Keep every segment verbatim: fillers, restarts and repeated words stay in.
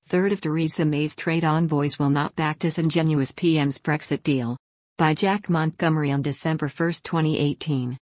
Third of Theresa May's trade envoys will not back disingenuous P M's Brexit deal. By Jack Montgomery on December first, twenty eighteen.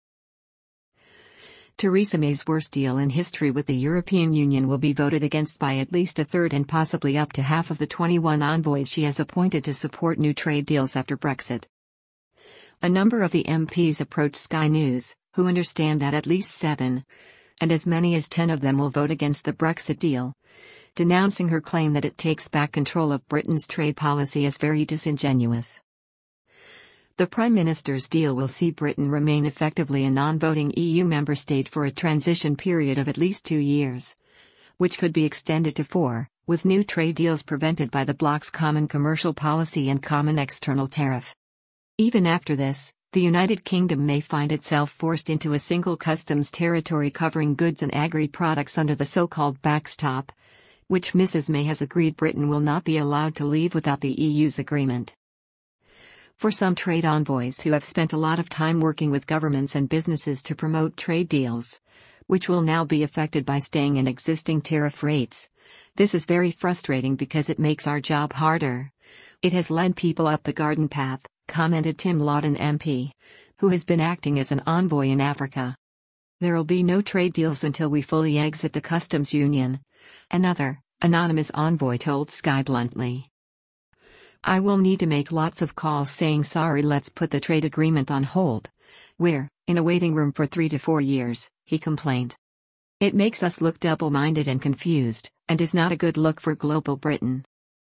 Theresa May's worst deal in history with the European Union will be voted against by at least a third and possibly up to half of the twenty-one envoys she has appointed to support new trade deals after Brexit. A number of the M Ps approached Sky News, who understand that at least seven, and as many as ten of them will vote against the Brexit deal, denouncing her claim that it takes back control of Britain's trade policy as very disingenuous. The Prime Minister's deal will see Britain remain effectively a non-voting E U member state for a transition period of at least two years, which could be extended to four, with new trade deals prevented by the bloc's common commercial policy and common external tariff. Even after this, the United Kingdom may find itself forced into a single customs territory covering goods and agri-products under the so-called backstop, which Missus May has agreed Britain will not be allowed to leave without the E U's agreement. For some trade envoys who have spent a lot of time working with governments and businesses to promote trade deals, which will now be affected by staying in existing tariff rates, this is very frustrating because it makes our job harder. It has led people up the garden path, commented Tim Lawton M P, who has been acting as an envoy in Africa. There'll be no trade deals until we fully exit the customs union, another, anonymous envoy told Sky bluntly. I will need to make lots of calls saying sorry, let's put the trade agreement on hold. We're in a waiting room for three to four years, he complained. It makes us look double-minded and confused, and is not a good look for global Britain.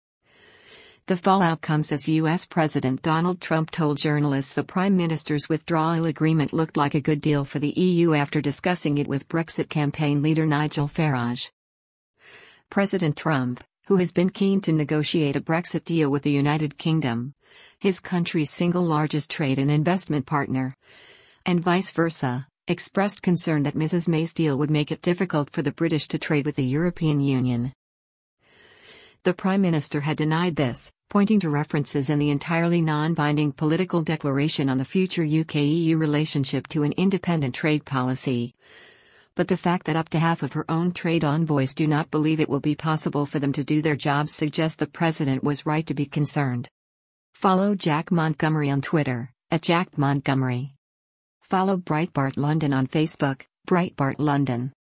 The fallout comes as U S President Donald Trump told journalists the Prime Minister's withdrawal agreement looked like a good deal for the E U after discussing it with Brexit campaign leader Nigel Farage. President Trump, who has been keen to negotiate a Brexit deal with the United Kingdom, his country's single largest trade and investment partner, and vice versa, expressed concern that Missus May's deal would make it difficult for the British to trade with the European Union. The Prime Minister had denied this, pointing to references in the entirely non-binding political declaration on the future U K E U relationship to an independent trade policy. But the fact that up to half of her own trade envoys do not believe it will be possible for them to do their jobs suggests the President was right to be concerned. Follow Jack Montgomery on Twitter, at Jack Montgomery. Follow Breitbart London on Facebook, Breitbart London.